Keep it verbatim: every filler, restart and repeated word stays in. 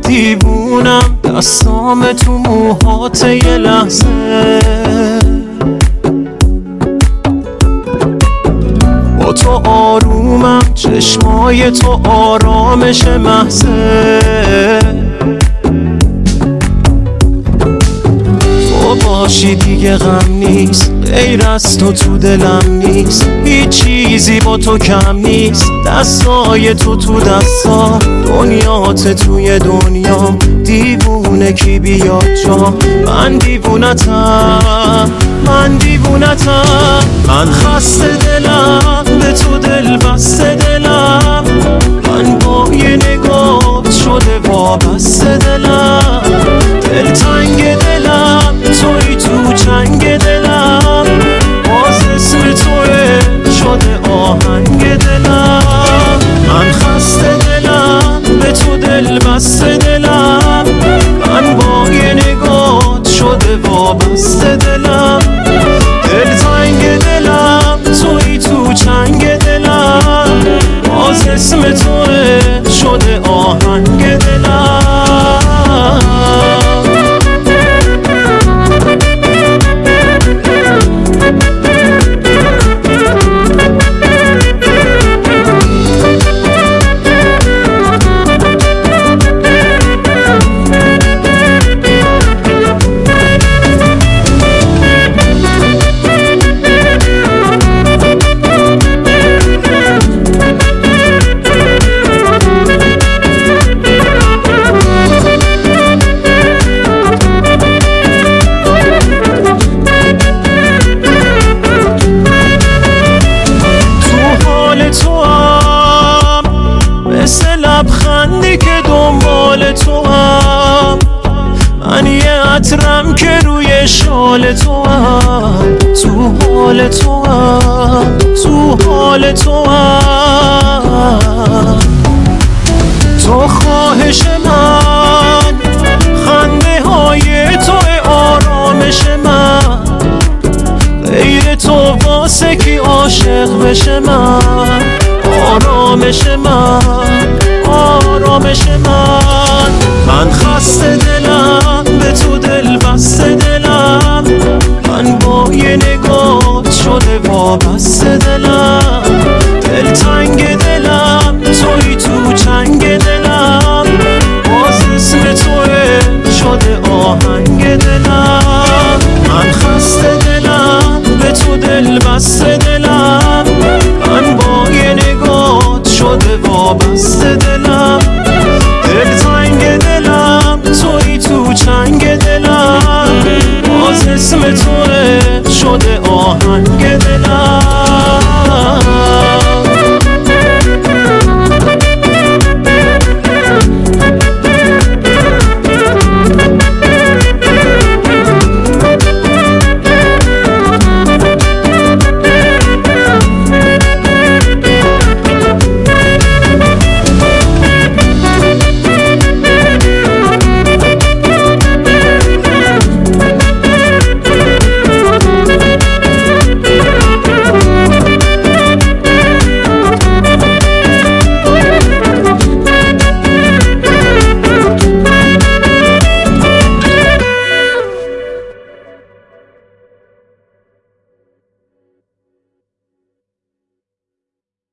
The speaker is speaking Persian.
دیوونم دستام تو موهات یه لحظه، با تو آرومم چشمای تو آرامش محضه. تو باشی دیگه غم نیست، غیر از تو تو دلم نیست، هیچ چیزی با تو کم نیست، دستای تو تو دستا، دنیات توی دنیا، دیوونه کی بیاد جا. من دیوونتم، من دیوونتم، من خسته دلم به تو دل بسته دلم، من با یه نگاه شده وابسته دلم، دل تنگ دلم توی تو چنگ دلم، باز اسم توه شده آهنگ دلم. من خسته دلم به تو دل بسته دلم، من با یه نگاه شده وابسته دلم، دل تنگ دلم توی تو چنگ دلم، باز اسم توه شده آهنگ دلم. لبخندی که دنبال تو هم، من یه عطرم که روی شال تو هم، تو حال تو هم، تو حال تو هم. تو خواهش من، خنده های تو آرامش من، غیر تو واسه کی عاشق بشه من، آرامش من، آرامش من. من خسته دلم به تو دل بسته دلم، من با یه نگاه شده وابسته دلم،